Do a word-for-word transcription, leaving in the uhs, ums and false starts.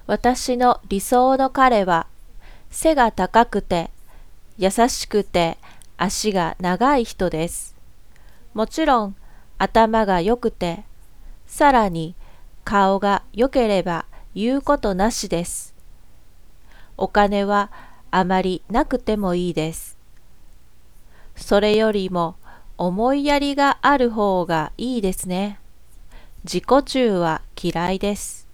私の理想の彼は背が高くて優しくて足が長い人です。もちろん頭が良くて、さらに顔が良ければ言うことなしです。お金はあまりなくてもいいです。それよりも思いやりがある方がいいですね。自己中は嫌いです。